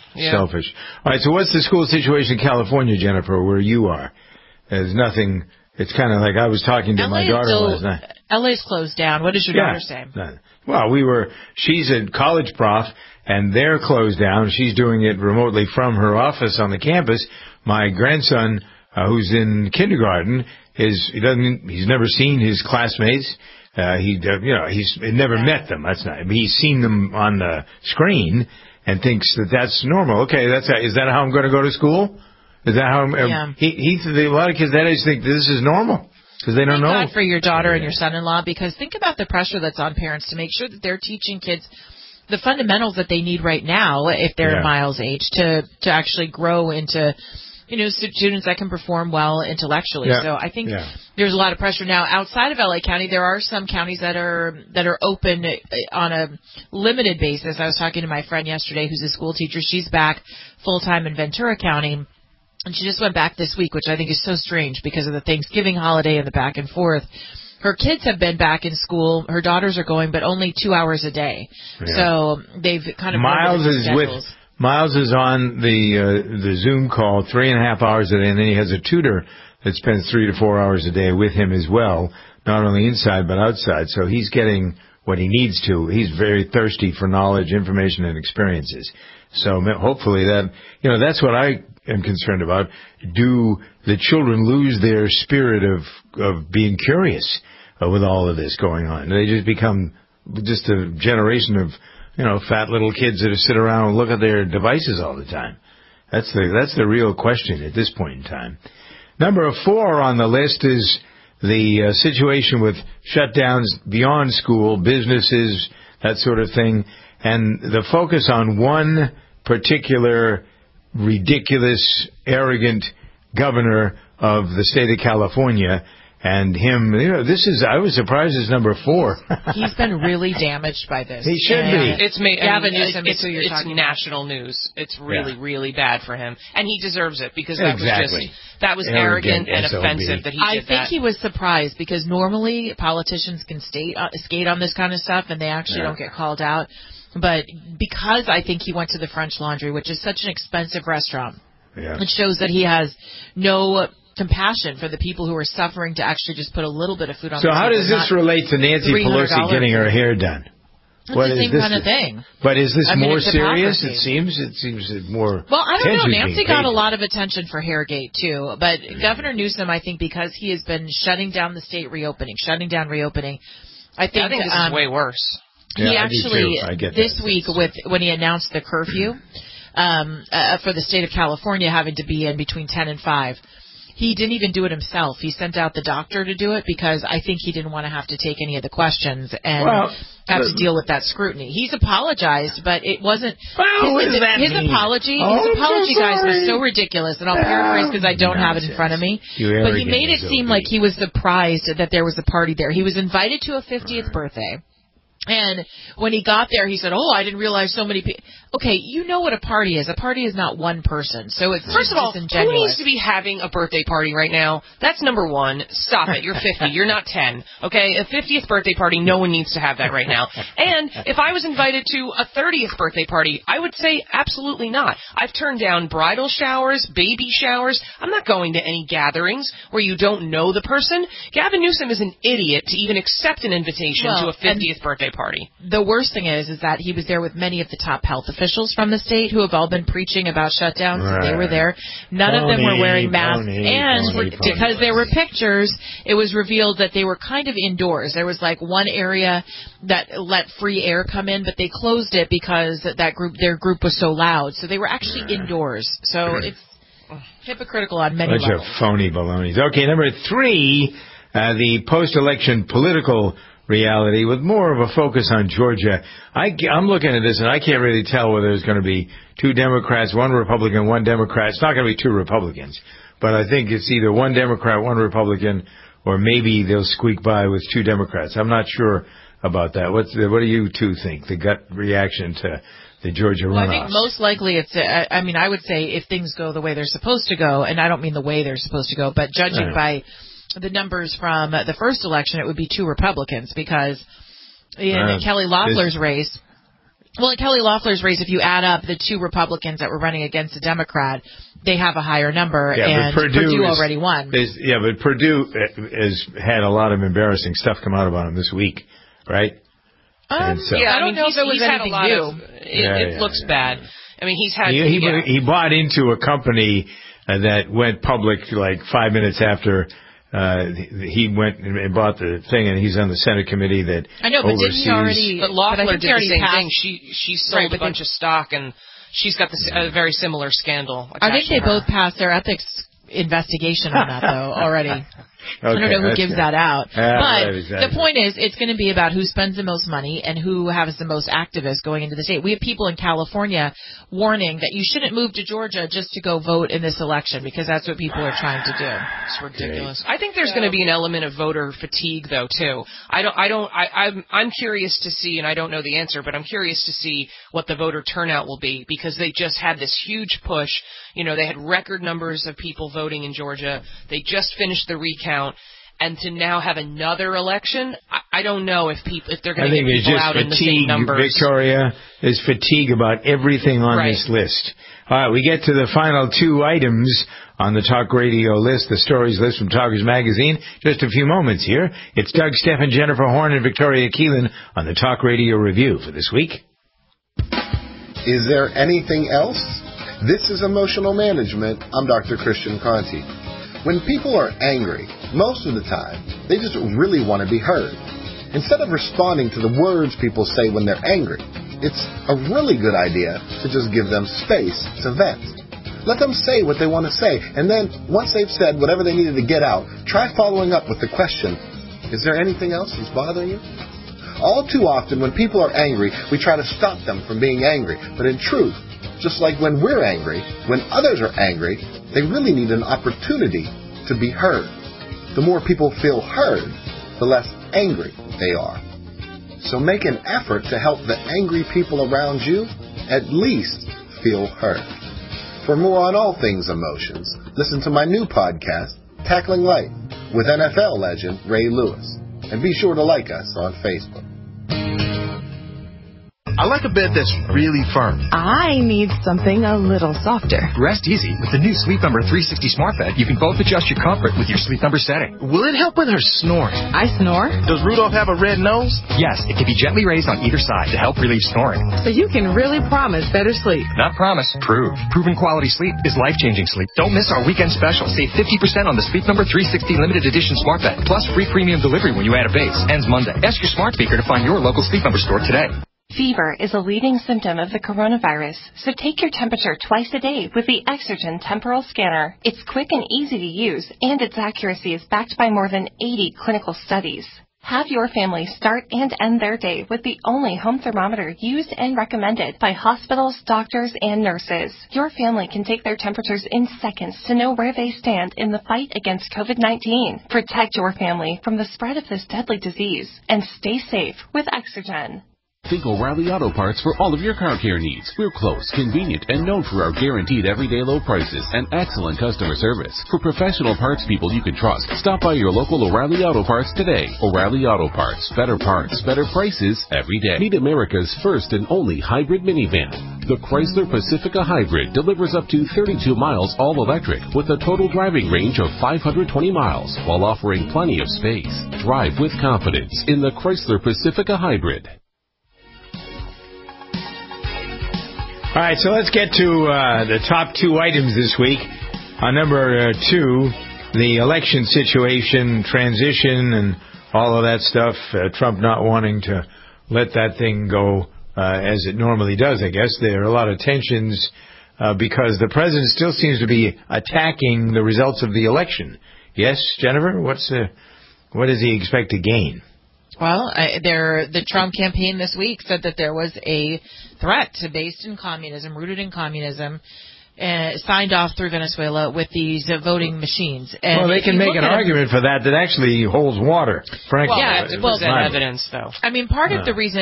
All right, so what's the school situation in California, Jennifer, where you are? There's nothing. It's kind of like I was talking to my daughter last night. LA's closed down. What does your daughter say? Well, she's a college prof, and they're closed down. She's doing it remotely from her office on the campus. My grandson, who's in kindergarten, he's never seen his classmates. He's never met them. That's not. He's seen them on the screen and thinks that's normal. Okay, is that how I'm going to go to school? Is that how? A lot of kids that age think this is normal because they don't know. Thank God for your daughter and your son-in-law, because think about the pressure that's on parents to make sure that they're teaching kids the fundamentals that they need right now, if they're Miles' age, to actually grow into, students that can perform well intellectually. Yeah. So I think there's a lot of pressure now outside of LA County. There are some counties that are open on a limited basis. I was talking to my friend yesterday, who's a school teacher. She's back full time in Ventura County. And she just went back this week, which I think is so strange because of the Thanksgiving holiday and the back and forth. Her kids have been back in school. Her daughters are going, but only 2 hours a day. Yeah. So they've kind of Miles is on the Zoom call 3.5 hours a day, and then he has a tutor that spends 3 to 4 hours a day with him as well, not only inside but outside. So he's getting what he needs to. He's very thirsty for knowledge, information, and experiences. So hopefully that's what I am concerned about. Do the children lose their spirit of being curious with all of this going on? They just become just a generation of fat little kids that sit around and look at their devices all the time. That's the real question at this point in time. Number 4 on the list is the situation with shutdowns beyond school, businesses, that sort of thing, and the focus on one particular ridiculous, arrogant governor of the state of California. And him, I was surprised it's number 4. He's been really damaged by this. He should be. It's national news. It's really, really bad for him. And he deserves it because that was arrogant and offensive that he did that. I think he was surprised because normally politicians can skate on this kind of stuff and they actually don't get called out. But because I think he went to the French Laundry, which is such an expensive restaurant, it shows that he has no compassion for the people who are suffering to actually just put a little bit of food on the table. So how does this relate to Nancy Pelosi getting her hair done? It's the same kind of thing. But is this more serious? It seems more. Well, I don't know. Nancy got a lot of attention for Hairgate too, but Governor Newsom, I think, because he has been shutting down the state reopening, I think this is way worse. He actually this week when he announced the curfew for the state of California having to be in between 10 and 5. he didn't even do it himself. He sent out the doctor to do it because I think he didn't want to have to take any of the questions and have to deal with that scrutiny. He's apologized, but it wasn't his apology. His apology, guys, was so ridiculous, and I'll paraphrase because I don't have it in front of me. But he made it seem like he was surprised that there was a party there. He was invited to a 50th birthday. And when he got there, he said, I didn't realize so many people. Okay, you know what a party is. A party is not one person. So it's First of all, disingenuous. who needs to be having a birthday party right now? That's number one. Stop it. You're 50. You're not 10. Okay? A 50th birthday party, no one needs to have that right now. And if I was invited to a 30th birthday party, I would say absolutely not. I've turned down bridal showers, baby showers. I'm not going to any gatherings where you don't know the person. Gavin Newsom is an idiot to even accept an invitation to a 50th birthday party. The worst thing is that he was there with many of the top health officials from the state who have all been preaching about shutdowns. So they were there. None of them were wearing masks. Because there were pictures, it was revealed that they were kind of indoors. There was like one area that let free air come in, but they closed it because their group was so loud. So they were actually indoors. So it's hypocritical on many levels. Bunch of phony balonies. Okay, number 3, the post-election political reality with more of a focus on Georgia. I'm looking at this, and I can't really tell whether there's going to be 2 Democrats, 1 Republican, 1 Democrat. It's not going to be 2 Republicans, but I think it's either 1 Democrat, 1 Republican, or maybe they'll squeak by with 2 Democrats. I'm not sure about that. What do you two think, the gut reaction to the Georgia runoffs? I think most likely I would say if things go the way they're supposed to go, and I don't mean the way they're supposed to go, but judging by the numbers from the first election, it would be 2 Republicans because in Kelly Loeffler's race, if you add up the 2 Republicans that were running against a Democrat, they have a higher number, and Purdue already won. But Purdue has had a lot of embarrassing stuff come out about him this week, right? I don't know if it was anything new. It looks bad. I mean, he's had... He bought into a company that went public like 5 minutes after... he went and bought the thing, and he's on the Senate committee that I know, but oversees... didn't he already... But Loeffler did the same thing. She sold a bunch of stock, and she's got a very similar scandal. I think they both passed their ethics investigation on that, though, already. I don't know who gives that out. But the point is, it's going to be about who spends the most money and who has the most activists going into the state. We have people in California warning that you shouldn't move to Georgia just to go vote in this election because that's what people are trying to do. It's ridiculous. I think there's going to be an element of voter fatigue, though, too. I'm curious to see, and I don't know the answer, but I'm curious to see what the voter turnout will be because they just had this huge push. You know, they had record numbers of people voting in Georgia. They just finished the recount. And to now have another election, I don't know if they're going to get people out in the same numbers. Victoria, there's fatigue about everything on this list. All right, we get to the final 2 items on the Talk Radio list, the stories list from Talkers Magazine. Just a few moments here. It's Doug Stephan, Jennifer Horn, and Victoria Keelan on the Talk Radio Review for this week. Is there anything else? This is Emotional Management. I'm Dr. Christian Conti. When people are angry, most of the time, they just really want to be heard. Instead of responding to the words people say when they're angry, it's a really good idea to just give them space to vent. Let them say what they want to say, and then, once they've said whatever they needed to get out, try following up with the question, is there anything else that's bothering you? All too often, when people are angry, we try to stop them from being angry. But in truth, just like when we're angry, when others are angry, they really need an opportunity to be heard. The more people feel heard, the less angry they are. So make an effort to help the angry people around you at least feel heard. For more on all things emotions, listen to my new podcast, Tackling Light, with NFL legend Ray Lewis. And be sure to like us on Facebook. I like a bed that's really firm. I need something a little softer. Rest easy with the new Sleep Number 360 Smart Bed. You can both adjust your comfort with your Sleep Number setting. Will it help with her snoring? I snore? Does Rudolph have a red nose? Yes, it can be gently raised on either side to help relieve snoring. So you can really promise better sleep. Not promise, prove. Proven quality sleep is life-changing sleep. Don't miss our weekend special. Save 50% on the Sleep Number 360 limited edition Smart Bed, plus free premium delivery when you add a base. Ends Monday. Ask your smart speaker to find your local Sleep Number store today. Fever is a leading symptom of the coronavirus, so take your temperature twice a day with the Exergen Temporal Scanner. It's quick and easy to use, and its accuracy is backed by more than 80 clinical studies. Have your family start and end their day with the only home thermometer used and recommended by hospitals, doctors, and nurses. Your family can take their temperatures in seconds to know where they stand in the fight against COVID-19. Protect your family from the spread of this deadly disease and stay safe with Exergen. Think O'Reilly Auto Parts for all of your car care needs. We're close, convenient, and known for our guaranteed everyday low prices and excellent customer service. For professional parts people you can trust, stop by your local O'Reilly Auto Parts today. O'Reilly Auto Parts. Better parts, better prices every day. Meet America's first and only hybrid minivan. The Chrysler Pacifica Hybrid delivers up to 32 miles all electric with a total driving range of 520 miles while offering plenty of space. Drive with confidence in the Chrysler Pacifica Hybrid. All right, so let's get to the top two items this week. On number 2, the election situation, transition, and all of that stuff. Trump not wanting to let that thing go as it normally does, I guess. There are a lot of tensions because the president still seems to be attacking the results of the election. Yes, Jennifer? What does he expect to gain? Well, the Trump campaign this week said that there was a threat based in communism, rooted in communism, signed off through Venezuela with these voting machines. And well, they can make an argument for that actually holds water, frankly. Well, evidence, though. I mean, part of the reason,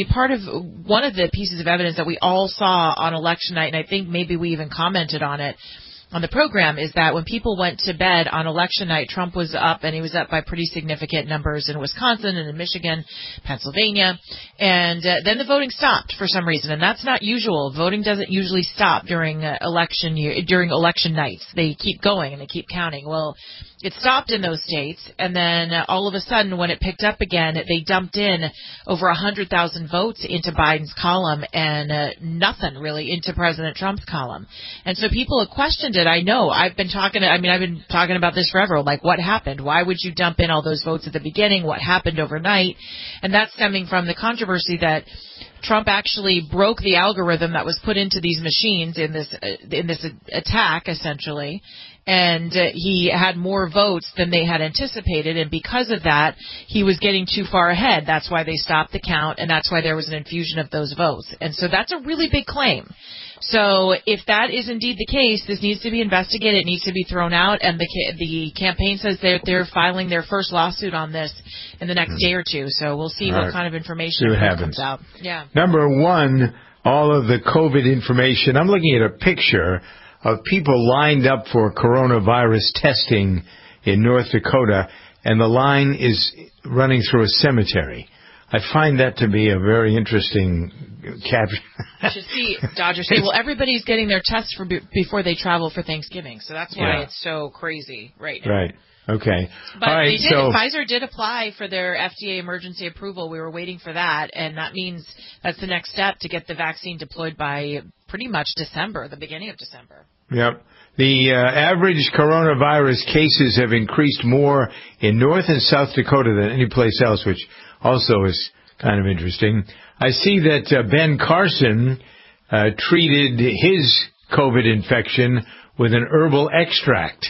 one of the pieces of evidence that we all saw on election night, and I think maybe we even commented on it on the program, is that when people went to bed on election night, Trump was up, and he was up by pretty significant numbers in Wisconsin and in Michigan, Pennsylvania, and then the voting stopped for some reason, and that's not usual. Voting doesn't usually stop during election nights. They keep going and they keep counting. Well, it stopped in those states, and then all of a sudden, when it picked up again, they dumped in over 100,000 votes into Biden's column and nothing really into President Trump's column. And so people have questioned it. I know. I've been talking about this forever. Like, what happened? Why would you dump in all those votes at the beginning? What happened overnight? And that's stemming from the controversy that Trump actually broke the algorithm that was put into these machines in this attack, essentially. And he had more votes than they had anticipated, and because of that, he was getting too far ahead. That's why they stopped the count, and that's why there was an infusion of those votes. And so that's a really big claim. So if that is indeed the case, this needs to be investigated. It needs to be thrown out, and the campaign says they're filing their first lawsuit on this in the next day or two. So we'll see what kind of information comes out. Yeah. Number 1, all of the COVID information. I'm looking at a picture of people lined up for coronavirus testing in North Dakota, and the line is running through a cemetery. I find that to be a very interesting caption. To see Dodgers say, well, everybody's getting their tests before they travel for Thanksgiving, so that's why it's so crazy right now. Right. Okay. But all right, Pfizer did apply for their FDA emergency approval. We were waiting for that, and that means that's the next step to get the vaccine deployed by pretty much December, the beginning of December. Yep. The average coronavirus cases have increased more in North and South Dakota than any place else, which also is kind of interesting. I see that Ben Carson treated his COVID infection with an herbal extract.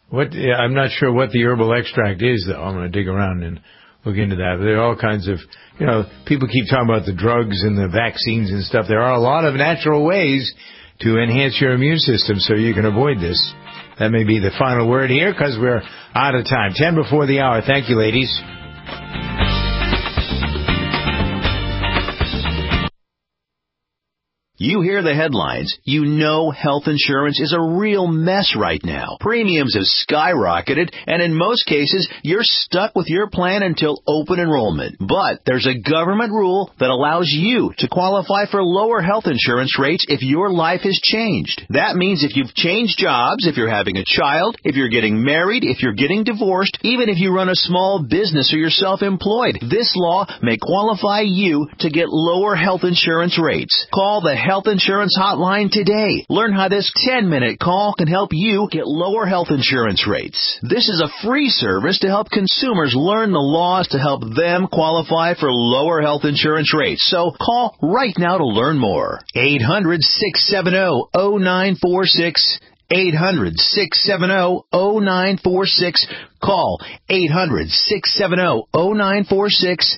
I'm not sure what the herbal extract is, though. I'm going to dig around and look into that. There are all kinds of, people keep talking about the drugs and the vaccines and stuff. There are a lot of natural ways to enhance your immune system so you can avoid this. That may be the final word here because we're out of time. 10 before the hour. Thank you, ladies. You hear the headlines. You know health insurance is a real mess right now. Premiums have skyrocketed, and in most cases, you're stuck with your plan until open enrollment. But there's a government rule that allows you to qualify for lower health insurance rates if your life has changed. That means if you've changed jobs, if you're having a child, if you're getting married, if you're getting divorced, even if you run a small business or you're self-employed, this law may qualify you to get lower health insurance rates. Call the Health Insurance Hotline today. Learn how this 10-minute call can help you get lower health insurance rates. This is a free service to help consumers learn the laws to help them qualify for lower health insurance rates. So call right now to learn more. 800-670-0946. 800-670-0946. Call 800-670-0946.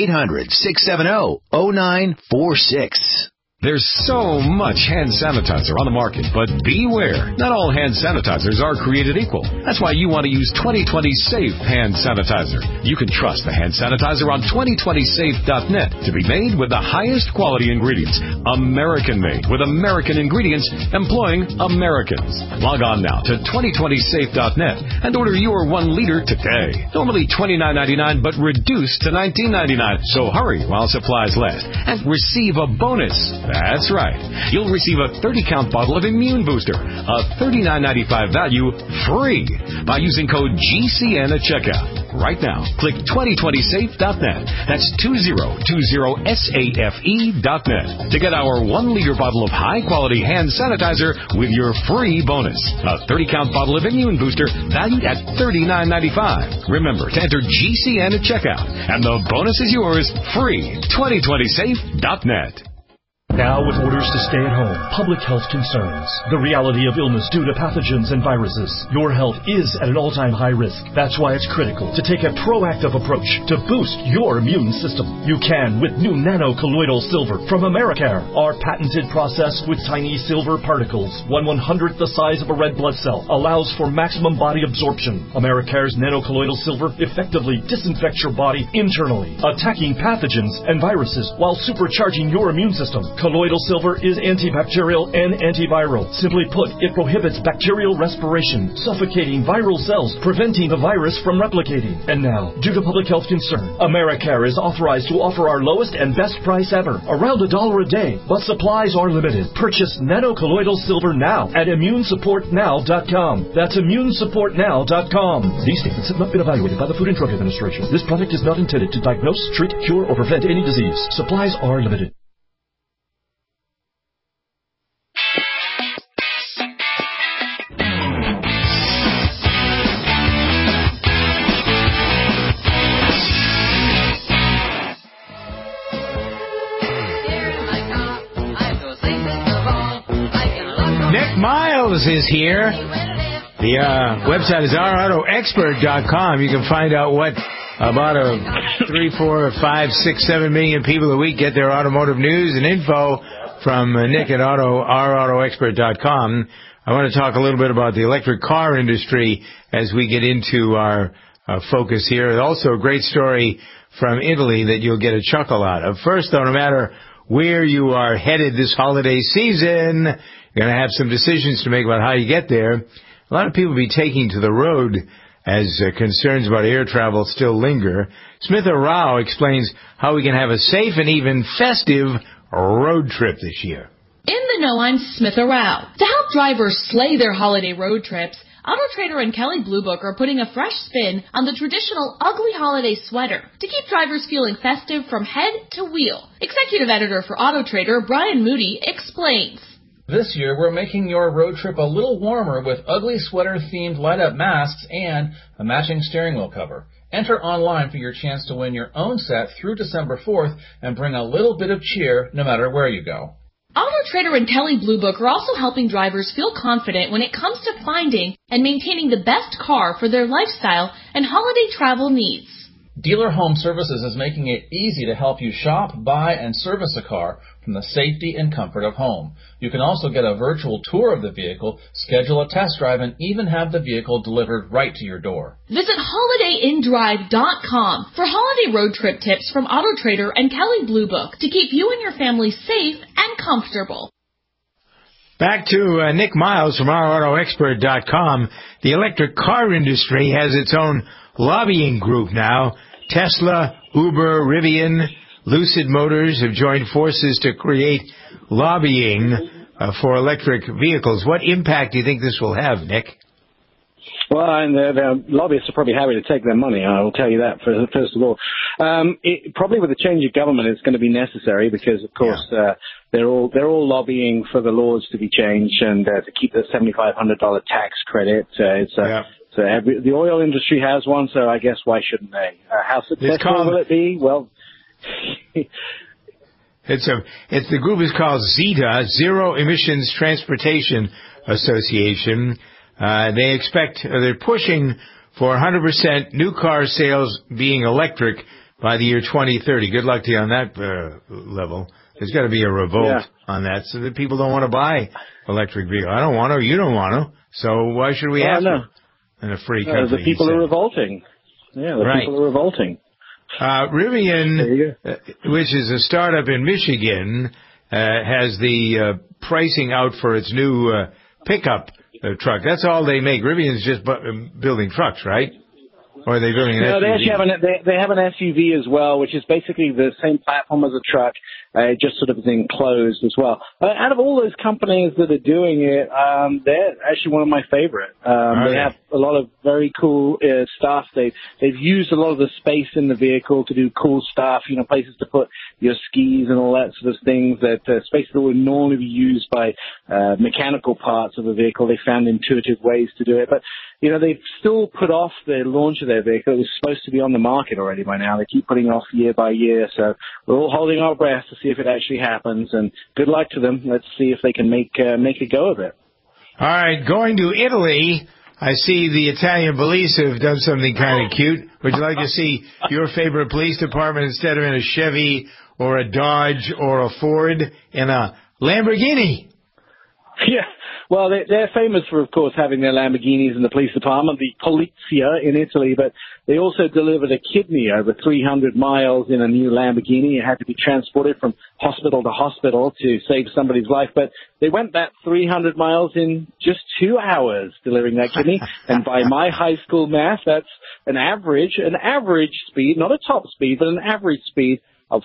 800-670-0946. There's so much hand sanitizer on the market, but beware. Not all hand sanitizers are created equal. That's why you want to use 2020 Safe hand sanitizer. You can trust the hand sanitizer on 2020safe.net to be made with the highest quality ingredients. American made with American ingredients employing Americans. Log on now to 2020safe.net and order your 1 liter today. Normally $29.99 but reduced to $19.99. So hurry while supplies last and receive a bonus. That's right. You'll receive a 30-count bottle of Immune Booster, a $39.95 value, free by using code GCN at checkout. Right now, click 2020safe.net. That's 2020safe.net to get our 1 liter bottle of high-quality hand sanitizer with your free bonus. A 30-count bottle of Immune Booster valued at $39.95. Remember to enter GCN at checkout, and the bonus is yours free. 2020safe.net. Now with orders to stay at home, public health concerns, the reality of illness due to pathogens and viruses, your health is at an all-time high risk. That's why it's critical to take a proactive approach to boost your immune system. You can with new nano-colloidal silver from Americare. Our patented process with tiny silver particles, 1/100th the size of a red blood cell, allows for maximum body absorption. Americare's nano-colloidal silver effectively disinfects your body internally, attacking pathogens and viruses while supercharging your immune system. Colloidal silver is antibacterial and antiviral. Simply put, it prohibits bacterial respiration, suffocating viral cells, preventing the virus from replicating. And now, due to public health concern, Americare is authorized to offer our lowest and best price ever, around $1 a day, but supplies are limited. Purchase nano-colloidal silver now at immunesupportnow.com. That's immunesupportnow.com. These statements have not been evaluated by the Food and Drug Administration. This product is not intended to diagnose, treat, cure, or prevent any disease. Supplies are limited. Nick Miles is here. The website is ourautoexpert.com. You can find out what about 3, 4, 5, 6, 7 million people a week get their automotive news and info from Nick at ourautoexpert.com. I want to talk a little bit about the electric car industry as we get into our focus here. Also a great story from Italy that you'll get a chuckle out of. First, though, no matter where you are headed this holiday season, you're going to have some decisions to make about how you get there. A lot of people will be taking to the road as concerns about air travel still linger. Smitha Rao explains how we can have a safe and even festive road trip this year. In the know, I'm Smitha Rao. To help drivers slay their holiday road trips, AutoTrader and Kelley Blue Book are putting a fresh spin on the traditional ugly holiday sweater to keep drivers feeling festive from head to wheel. Executive editor for AutoTrader, Brian Moody, explains. This year, we're making your road trip a little warmer with ugly sweater-themed light-up masks and a matching steering wheel cover. Enter online for your chance to win your own set through December 4th and bring a little bit of cheer no matter where you go. AutoTrader and Kelley Blue Book are also helping drivers feel confident when it comes to finding and maintaining the best car for their lifestyle and holiday travel needs. Dealer Home Services is making it easy to help you shop, buy, and service a car from the safety and comfort of home. You can also get a virtual tour of the vehicle, schedule a test drive, and even have the vehicle delivered right to your door. Visit holidayindrive.com for holiday road trip tips from AutoTrader and Kelley Blue Book to keep you and your family safe and comfortable. Back to Nick Miles from ourautoexpert.com. The electric car industry has its own lobbying group now. Tesla, Uber, Rivian, Lucid Motors have joined forces to create lobbying for electric vehicles. What impact do you think this will have, Nick? Well, and the lobbyists are probably happy to take their money, I will tell you that, first of all. Probably with the change of government, it's going to be necessary because, of course, they're all lobbying for the laws to be changed and to keep the $7,500 tax credit. So the oil industry has one, so I guess why shouldn't they? How successful will it be? Well, the group is called ZETA, Zero Emissions Transportation Association. They're pushing for 100% new car sales being electric by the year 2030. Good luck to you on that level. There's got to be a revolt on that, so that people don't want to buy electric vehicles. I don't want to. You don't want to. So why should we have to? In a free country. The people are revolting. Yeah, people are revolting. Rivian, which is a startup in Michigan, has the pricing out for its new pickup truck. That's all they make. Rivian's just building trucks, right? Or are they building an SUV? No, they actually have an SUV as well, which is basically the same platform as a truck. It just sort of is enclosed as well. Out of all those companies that are doing it, they're actually one of my favorite. They have a lot of very cool stuff. They've used a lot of the space in the vehicle to do cool stuff, places to put your skis and all that sort of things, that spaces that would normally be used by mechanical parts of a vehicle. They found intuitive ways to do it. But, they've still put off the launch of their vehicle. It was supposed to be on the market already by now. They keep putting it off year by year. So we're all holding our breath to see if it actually happens. And good luck to them. Let's see if they can make a go of it. All right, going to Italy. I see the Italian police have done something kind of cute. Would you like to see your favorite police department, instead of in a Chevy or a Dodge or a Ford, in a Lamborghini? Yeah. Well, they're famous for, of course, having their Lamborghinis in the police department, the Polizia in Italy, but they also delivered a kidney over 300 miles in a new Lamborghini. It had to be transported from hospital to hospital to save somebody's life, but they went that 300 miles in just 2 hours delivering that kidney, and by my high school math, that's an average speed, not a top speed, but an average speed of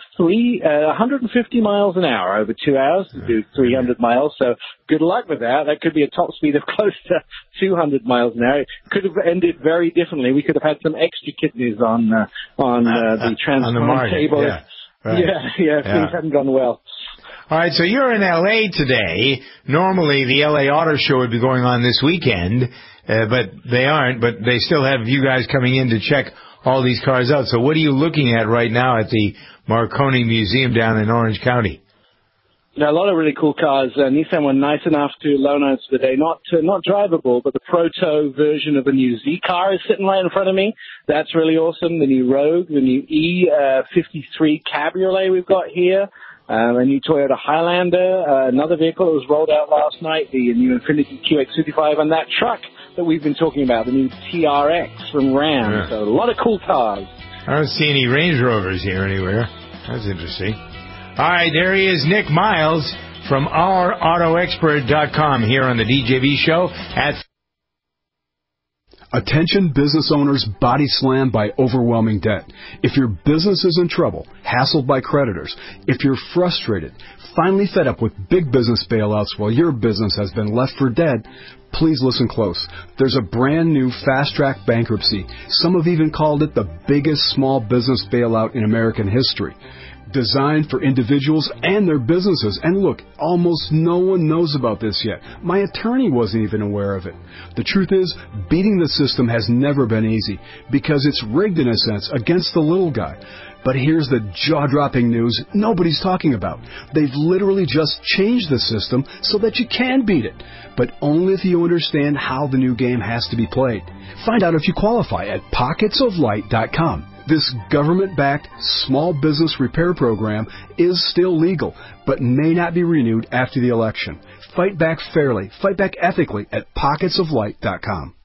150 miles an hour over 2 hours to do 300 miles. So good luck with that. That could be a top speed of close to 200 miles an hour. It could have ended very differently. We could have had some extra kidneys on the transplant table. Yeah, right. Things hadn't gone well. All right, so you're in L.A. today. Normally, the L.A. Auto Show would be going on this weekend, but they aren't. But they still have you guys coming in to check all these cars out. So what are you looking at right now at the Marconi Museum down in Orange County? A lot of really cool cars. Nissan were nice enough to loan us today, not drivable, but the proto version of a new Z car is sitting right in front of me. That's really awesome. The new Rogue, the new E53 Cabriolet we've got here, a new Toyota Highlander, another vehicle that was rolled out last night, the new Infiniti QX55, and that truck that we've been talking about, the new TRX from Ram. Yeah. So a lot of cool cars. I don't see any Range Rovers here anywhere. That's interesting. All right, there he is, Nick Miles from OurAutoExpert.com here on the DJV show at... Attention business owners body slammed by overwhelming debt. If your business is in trouble, hassled by creditors, if you're frustrated, finally fed up with big business bailouts while your business has been left for dead, please listen close. There's a brand new fast-track bankruptcy. Some have even called it the biggest small business bailout in American history. Designed for individuals and their businesses. And look, almost no one knows about this yet. My attorney wasn't even aware of it. The truth is, beating the system has never been easy because it's rigged in a sense against the little guy. But here's the jaw-dropping news nobody's talking about. They've literally just changed the system so that you can beat it, but only if you understand how the new game has to be played. Find out if you qualify at pocketsoflight.com. This government-backed small business repair program is still legal, but may not be renewed after the election. Fight back fairly, fight back ethically at pocketsoflight.com.